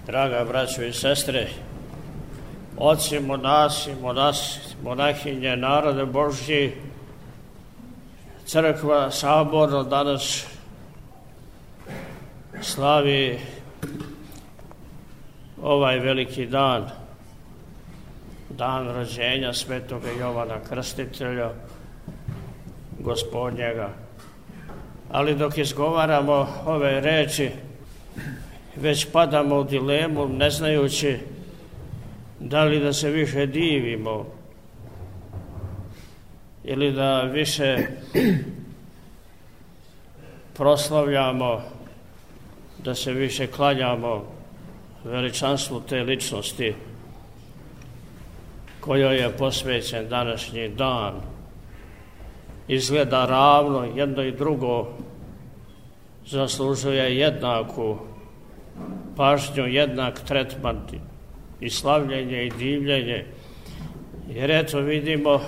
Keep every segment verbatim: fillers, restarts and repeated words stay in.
Draga braćo i sestre, oci, monasi, monas, monahinje, narode Božji, crkva saborno danas slavi ovaj veliki dan, dan rođenja svetoga Jovana Krstitelja, Gospodnjega. Ali dok izgovaramo ove reči, već padamo u dilemu, ne znajući da li da se više divimo ili da više proslavljamo, da se više klanjamo veličanstvu te ličnosti kojoj je posvećen današnji dan. Izgleda ravno, jedno i drugo zaslužuje jednaku pažnju, jednak tretman i slavljenje i divljenje. Jer eto vidimo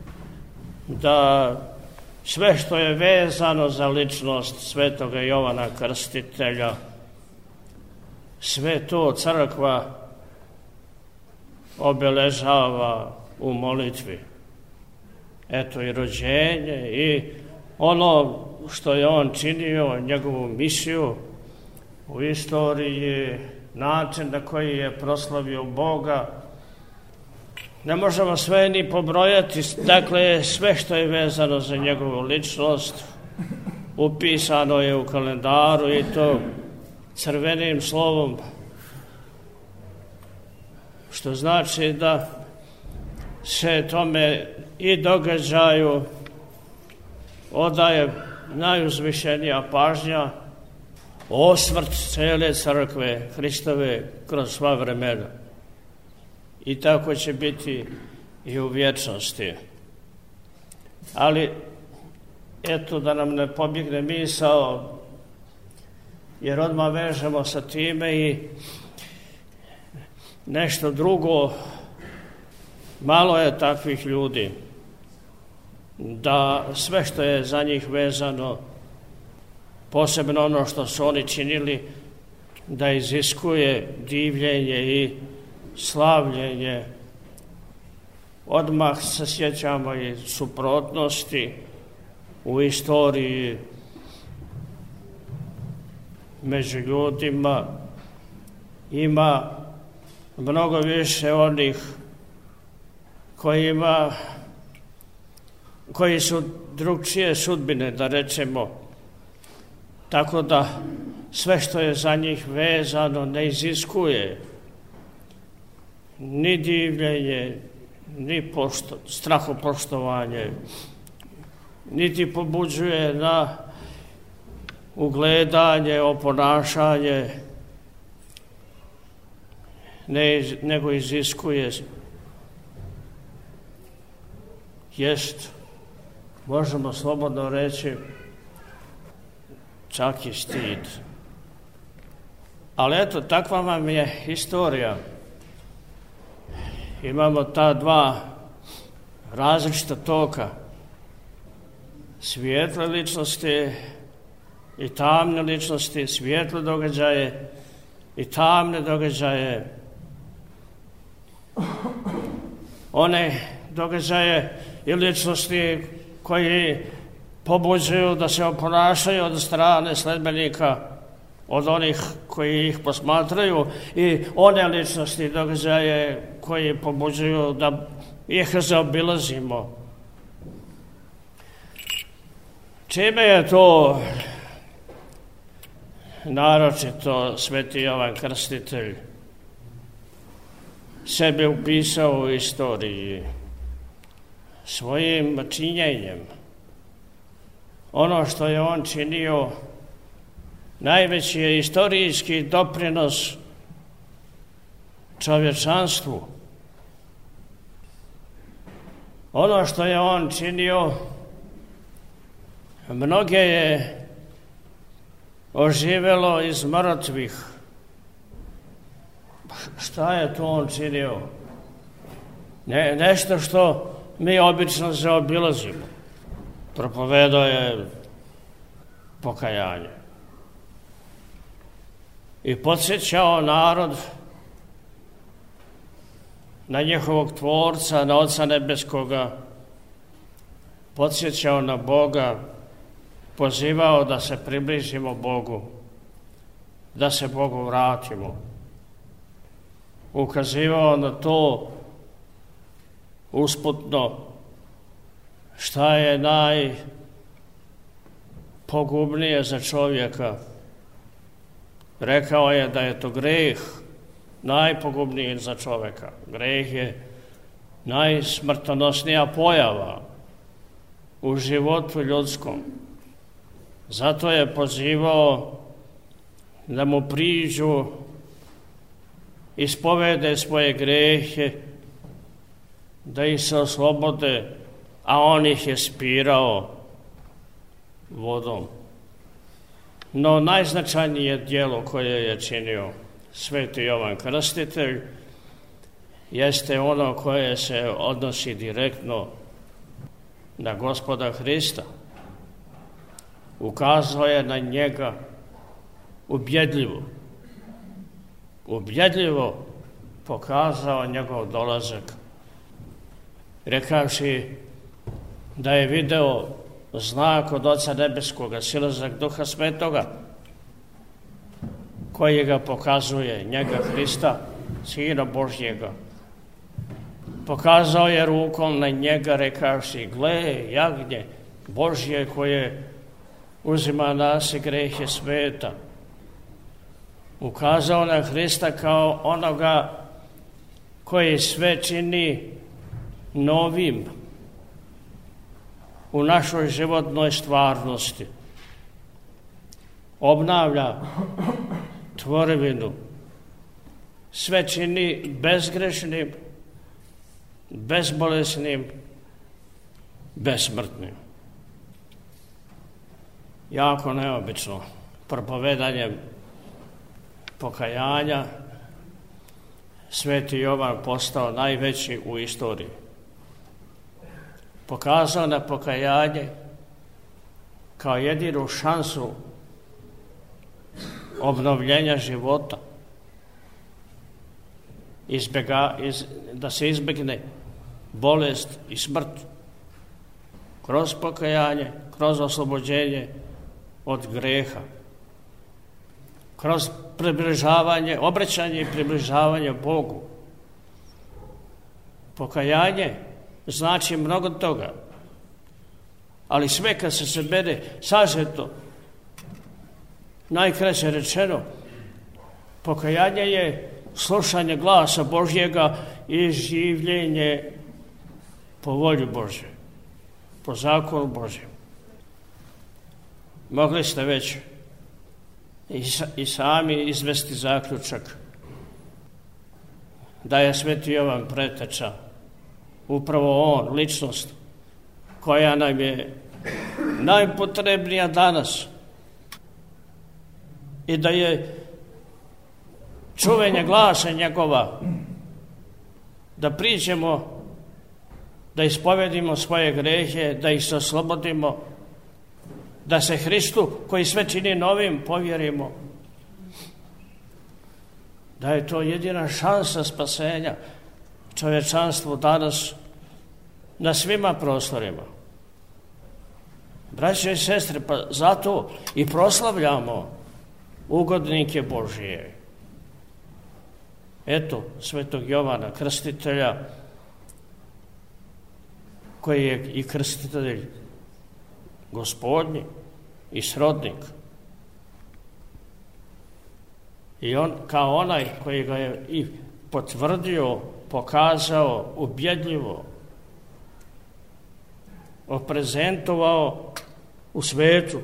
da sve što je vezano za ličnost svetoga Jovana Krstitelja, sve to crkva obeležava u molitvi. Eto i rođenje i ono što je on činio, njegovu misiju u istoriji, način na koji je proslavio Boga. Ne možemo sve ni pobrojati, dakle sve što je vezano za njegovu ličnost upisano je u kalendaru i to crvenim slovom, što znači da se tome i događaju odaje najuzvišenija pažnja, osvrt cele crkve Hristove kroz sva vremena. I tako će biti i u vječnosti. Ali, eto da nam ne pobjegne misao, jer odmah vežemo sa time i nešto drugo. Malo je takvih ljudi da sve što je za njih vezano, posebno ono što su oni činili, da iziskuje divljenje i slavljenje. Odmah se sjećamo i suprotnosti u istoriji među ljudima. Ima mnogo više onih kojima, koji su drugčije sudbine, da rečemo, tako da sve što je za njih vezano ne iziskuje ni divljenje, ni pošto, strahopoštovanje, niti pobuđuje na ugledanje, oponašanje, ne, nego iziskuje jest, možemo slobodno reći, čak i stid. Ali eto, takva vam je historija. Imamo ta dva različita toka, svijetle ličnosti i tamne ličnosti, svijetle događaje i tamne događaje. One događaje i ličnosti koji pobuđuju da se oponašaju od strane sledbenika, od onih koji ih posmatraju, i one ličnosti događaje koji pobuđuju da ih zaobilazimo. Čime je to naročito sveti Jovan Krstitelj sebe upisao u istoriji? Svojim činjenjem. Ono što je on činio, najveći je istorijski doprinos čovječanstvu. Ono što je on činio, mnoge je oživelo iz mrtvih. Šta je to on činio? Ne, nešto što mi obično zaobilazimo. Propovedao je pokajanje. i podsjećao narod na njihovog Tvorca, na Oca Nebeskoga, podsjećao na Boga, pozivao da se približimo Bogu, da se Bogu vratimo. Ukazivao na to usputno šta je najpogubnije za čovjeka. Rekao je da je to greh najpogubniji za čovjeka. Greh je najsmrtonosnija pojava u životu ljudskom. Zato je pozivao da mu priđu, ispovede svoje grehe, da ih se oslobode, a on ih je spirao vodom. No najznačajnije djelo koje je činio sveti Jovan Krstitelj jeste ono koje se odnosi direktno na Gospoda Hrista. Ukazao je na njega ubjedljivo. Ubjedljivo pokazao njegov dolazak, rekavši da je video znak od Oca Nebeskoga, silazak Duha Svetoga, koji ga pokazuje, njega Hrista, Sina Božjega. Pokazao je rukom na njega, rekavši, gle, jagnje Božje koje uzima nas i grehe sveta. Ukazao na Hrista kao onoga koji sve čini novim u našoj životnoj stvarnosti. Obnavlja tvorevinu, sve čini bezgrešnim, bezbolesnim, besmrtnim. Jako neobično propovedanjem pokajanja sveti Jovan postao najveći u istoriji. Pokazao na pokajanje kao jedinu šansu obnovljenja života, izbjega, iz, da se izbjegne bolest i smrt kroz pokajanje, kroz oslobođenje od greha, kroz približavanje, obraćanje i približavanje Bogu. Pokajanje znači mnogo toga, ali sve kad se sabere sažeto, najkraće rečeno, pokajanje je slušanje glasa Božjega i življenje po volju Božje, po zakonu Božjem. Mogli ste već i sami izvesti zaključak da je sveti Jovan preteča, upravo on, ličnost koja nam je najpotrebnija danas, i da je čuvanje glasa njegova, da priđemo, da ispovedimo svoje grehe, da ih se oslobodimo, da se Hristu, koji sve čini novim, povjerimo, da je to jedina šansa spasenja čovječanstvu danas na svima prostorima. Braće i sestre, pa zato i proslavljamo ugodnike Božije. Eto, svetog Jovana Krstitelja, koji je i krstitelj Gospodnji i srodnik. I on, kao onaj koji ga je i potvrdio, pokazao, ubjedljivo, oprezentovao u svetu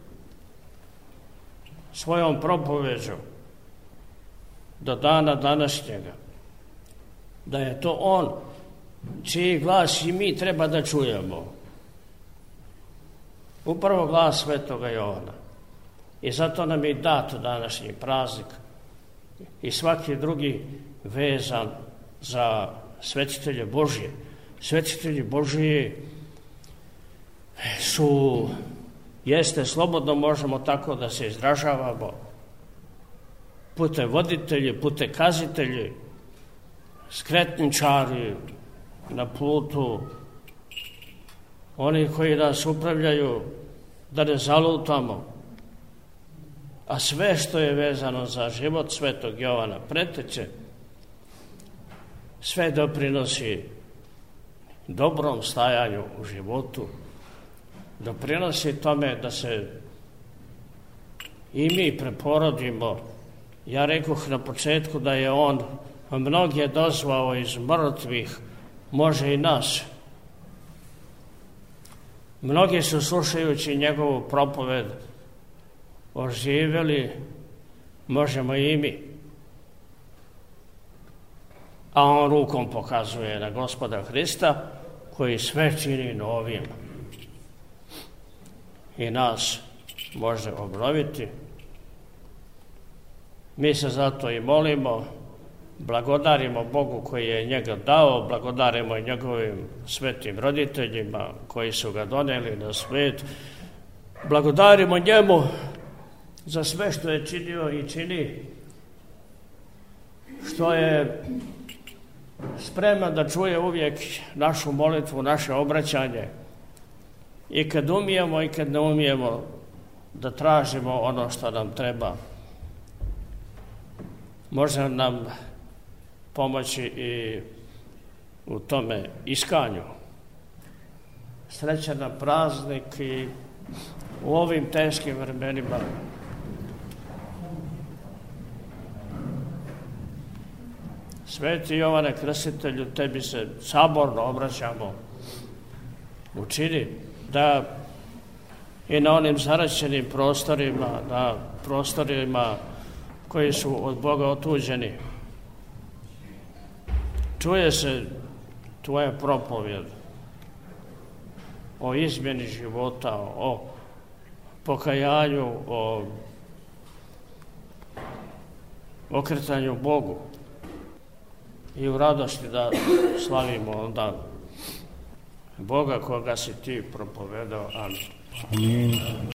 svojom propoveđom do dana današnjega, da je to on čiji glas i mi treba da čujemo. Upravo glas svetoga Jovana. I zato nam je dat današnji praznik i svaki drugi vezan za svetitelje Božje. Svetitelji Božji su, jeste, slobodno možemo tako da se izražavamo, pute voditelji, pute kazitelji, skretničari na putu, oni koji nas upravljaju da ne zalutamo, a sve što je vezano za život Svetog Jovana Preteće, sve doprinosi dobrom stajanju u životu, doprinosi tome da se i mi preporodimo. Ja rekoh na početku da je on mnoge dozvao iz mrtvih, može i nas. Mnogi su, slušajući njegovu propoved, oživjeli, možemo i mi. A on rukom pokazuje na Gospoda Hrista, koji sve čini novim. I nas može obnoviti. Mi se zato i molimo, blagodarimo Bogu koji je njega dao, blagodarimo i njegovim svetim roditeljima koji su ga doneli na svet, blagodarimo njemu za sve što je činio i čini, što je spreman da čuje uvijek našu molitvu, naše obraćanje, i kad umijemo i kad ne umijemo da tražimo ono što nam treba. Može nam pomoći i u tome iskanju. Srećan nam praznik i u ovim teškim vremenima. Sveti Jovane Krstitelju, tebi se saborno obraćamo. Učini da i na onim zaraćenim prostorima, na prostorima koji su od Boga otuđeni, čuje se tvoja propovjed o izmjeni života, o pokajanju, o okretanju Bogu i u radosti da slavimo onda Boga koga si ti propovedao. Amin.